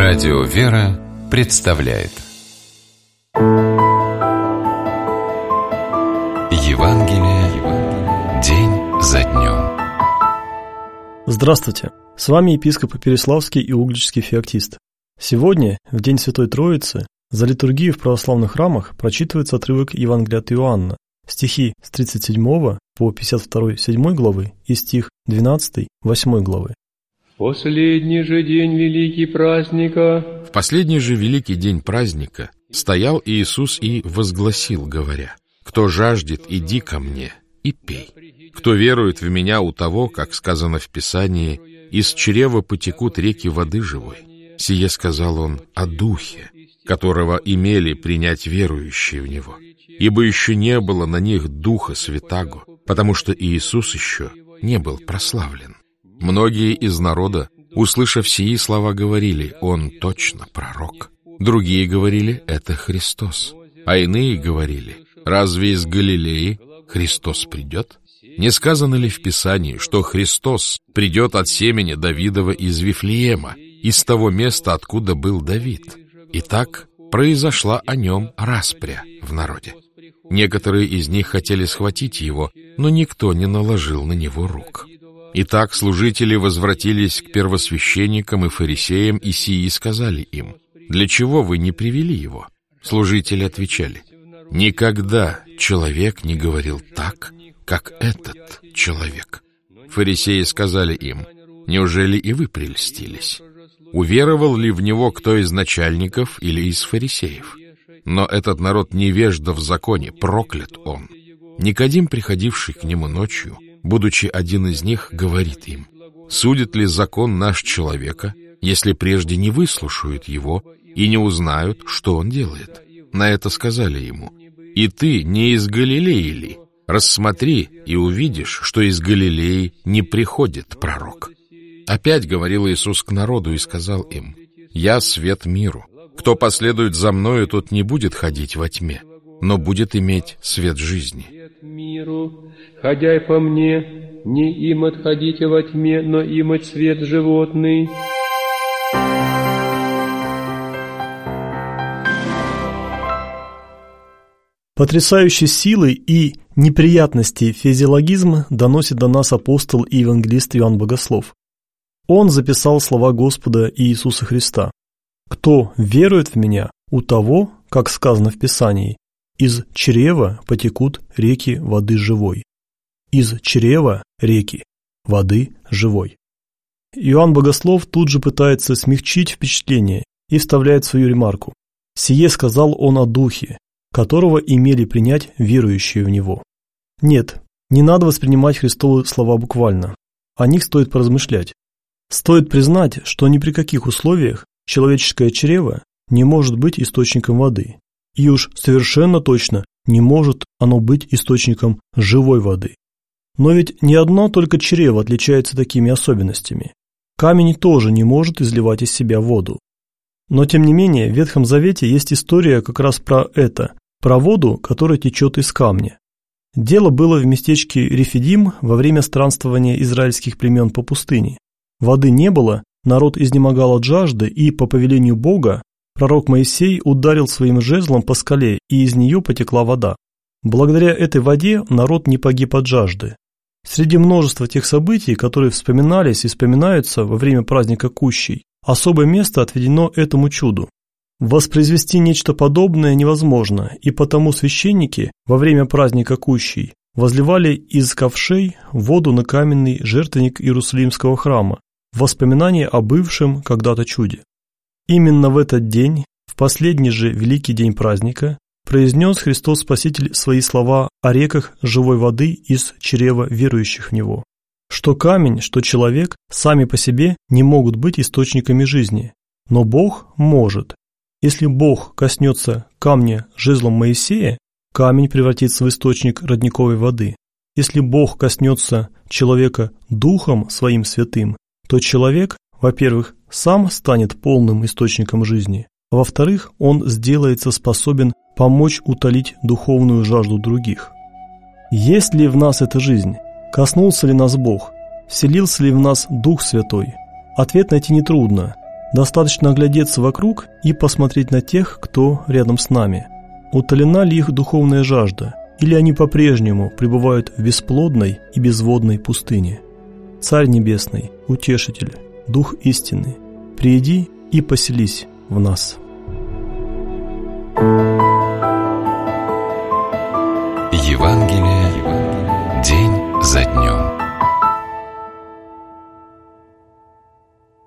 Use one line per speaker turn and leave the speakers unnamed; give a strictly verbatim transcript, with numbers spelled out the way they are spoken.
Радио «Вера» представляет Евангелие день за днем.
Здравствуйте! С вами епископ Переславский и Угличский Феоктист. Сегодня, в День Святой Троицы, за литургией в православных храмах прочитывается отрывок Евангелия от Иоанна, стихи с тридцать седьмого по пятьдесят второй седьмой главы и стих двенадцатый восьмой главы.
Последний же день великий праздника.
В последний же великий день праздника стоял Иисус и возгласил, говоря: «Кто жаждет, иди ко мне и пей. Кто верует в меня, у того, как сказано в Писании, из чрева потекут реки воды живой». Сие сказал он о Духе, которого имели принять верующие в него. Ибо еще не было на них Духа Святаго, потому что Иисус еще не был прославлен. Многие из народа, услышав сии слова, говорили: «Он точно пророк». Другие говорили: «Это Христос». А иные говорили: «Разве из Галилеи Христос придет? Не сказано ли в Писании, что Христос придет от семени Давидова из Вифлеема, из того места, откуда был Давид?» Итак, произошла о нем распря в народе. Некоторые из них хотели схватить его, но никто не наложил на него рук. Итак, служители возвратились к первосвященникам и фарисеям, и сии сказали им: «Для чего вы не привели его?» Служители отвечали: «Никогда человек не говорил так, как этот человек». Фарисеи сказали им: «Неужели и вы прельстились? Уверовал ли в него кто из начальников или из фарисеев? Но этот народ невежда в законе, проклят он». Никодим, приходивший к нему ночью, будучи один из них, говорит им: «Судит ли закон наш человека, если прежде не выслушают его и не узнают, что он делает?» На это сказали ему: «И ты не из Галилеи ли? Рассмотри и увидишь, что из Галилеи не приходит пророк». Опять говорил Иисус к народу и сказал им: «Я свет миру. Кто последует за мною, тот не будет ходить во тьме, но будет иметь свет жизни».
Миру, ходяй по мне, не им отходите во тьме, но имать свет животный.
Потрясающей силой и неприятности физиологизм доносит до нас апостол и евангелист Иоанн Богослов. Он записал слова Господа Иисуса Христа: «Кто верует в Меня, у того, как сказано в Писании, из чрева потекут реки воды живой». Из чрева реки воды живой. Иоанн Богослов тут же пытается смягчить впечатление и вставляет свою ремарку: «Сие сказал он о Духе, которого имели принять верующие в Него». Нет, не надо воспринимать Христовы слова буквально. О них стоит поразмышлять. Стоит признать, что ни при каких условиях человеческое чрево не может быть источником воды. И уж совершенно точно не может оно быть источником живой воды. Но ведь не одно только чрево отличается такими особенностями. Камень тоже не может изливать из себя воду. Но тем не менее в Ветхом Завете есть история как раз про это, про воду, которая течет из камня. Дело было в местечке Рефидим во время странствования израильских племен по пустыне. Воды не было, народ изнемогал от жажды, и по повелению Бога пророк Моисей ударил своим жезлом по скале, и из нее потекла вода. Благодаря этой воде народ не погиб от жажды. Среди множества тех событий, которые вспоминались и вспоминаются во время праздника Кущей, особое место отведено этому чуду. Воспроизвести нечто подобное невозможно, и потому священники во время праздника Кущей возливали из ковшей воду на каменный жертвенник Иерусалимского храма, в воспоминание о бывшем когда-то чуде. Именно в этот день, в последний же великий день праздника, произнес Христос Спаситель свои слова о реках живой воды из чрева верующих в Него. Что камень, что человек сами по себе не могут быть источниками жизни, но Бог может. Если Бог коснется камня жезлом Моисея, камень превратится в источник родниковой воды. Если Бог коснется человека Духом Своим Святым, то человек, во-первых, сам станет полным источником жизни, а во-вторых, он сделается способен помочь утолить духовную жажду других. Есть ли в нас эта жизнь? Коснулся ли нас Бог? Вселился ли в нас Дух Святой? Ответ найти нетрудно. Достаточно оглядеться вокруг и посмотреть на тех, кто рядом с нами. Утолена ли их духовная жажда, или они по-прежнему пребывают в бесплодной и безводной пустыне? Царь Небесный, Утешитель, Дух истины, приди и поселись в нас.
Евангелие